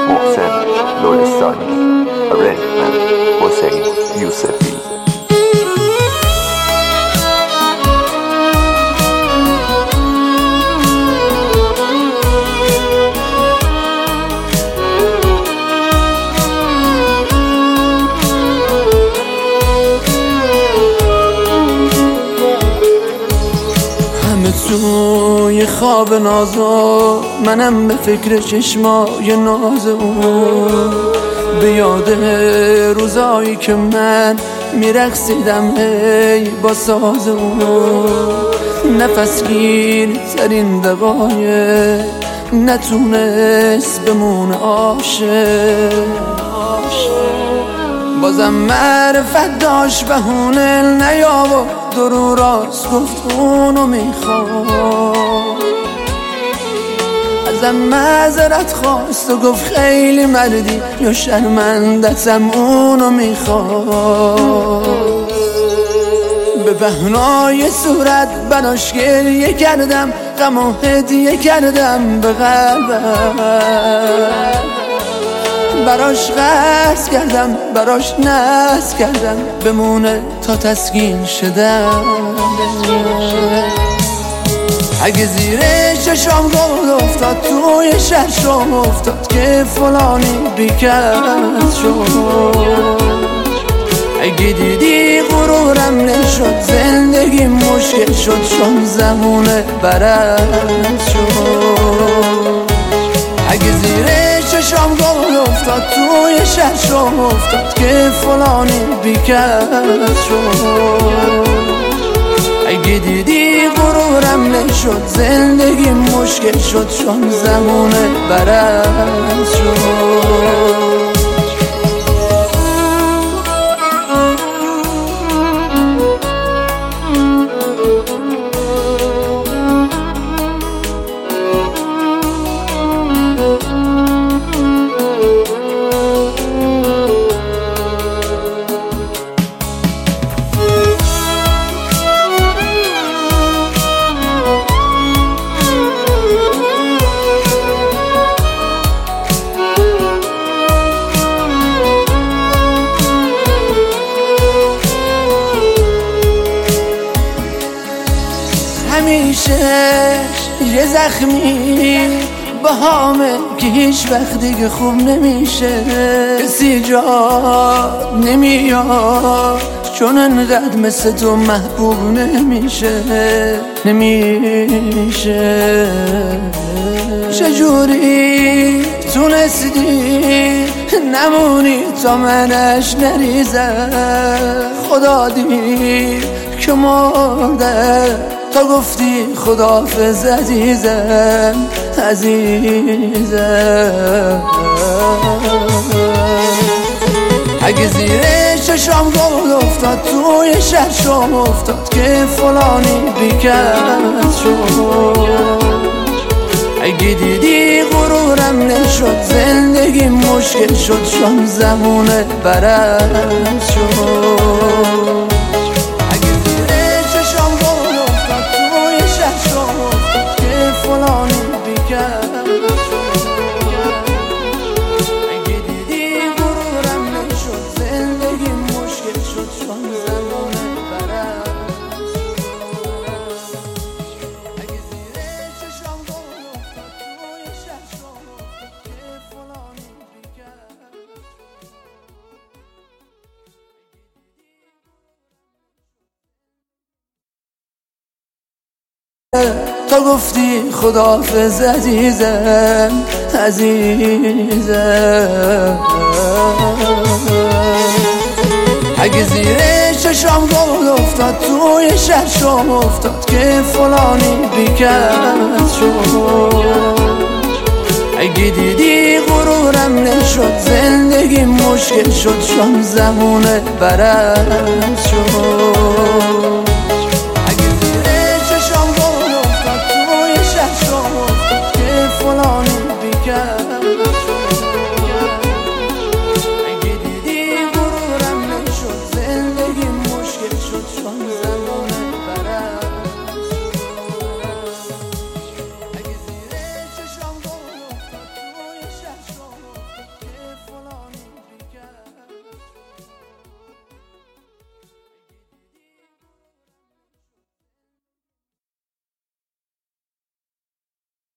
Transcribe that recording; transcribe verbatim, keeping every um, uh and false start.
محسن لرستانی. Arrangement حسین یوسفی. توی خواب نازو منم به فکر چشمای ناز اون، به یاد روزایی که من میرقصیدم هی با ساز اون. نفس گیر ترین دقایق نتونست بمونه عاشق، بازم معرفت داشت بهونه نیاورد درو راست گفت اونو میخواد. ازم معذرت خواست و گفت خیلی مردی یا شرمندتم اونو میخواد. به بهنای صورت براش گریه کردم، غم و هدیه کردم به قلبم، براش قرض کردم براش ناز کردم بمونه تا تسکین شدم. اگه زیر چشام گل افتاد توی شهرشم افتاد که فلانی بیکس شد. اگه دیدی غرورم نشد زندگی مشکل شد چون زمونه برس شد. اگه زیر چشام گل افتاد توی شهرشم افتاد که فلانی بیکس شد. اگه دیدی غرورم نشد زندگی مشکل شد چون زمونه برس شد. همیشه یه زخمی با همه که هیچ وقت دیگه خوب نمیشه. کسی جا نمیاد چون انقدر مثل تو محبوب نمیشه نمیشه. چجوری تونستی نمونی تا منش نریزم؟ خدا دید که مرده تا گفتی خداحافظ عزیزم عزیزم. اگه زیر چشام گل افتاد توی شهرشم افتاد که فلانی بیکس شد. اگه دیدی غرورم نشد زندگی مشکل شد چون زمونه برس شد. تا گفتی خداحافظ عزیزم عزیزم. اگه زیر چشام گل افتاد توی شهرشم افتاد که فلانی بیکس شد. اگه دیدی غرورم نشد زندگی مشکل شد چون زمونه برس شد.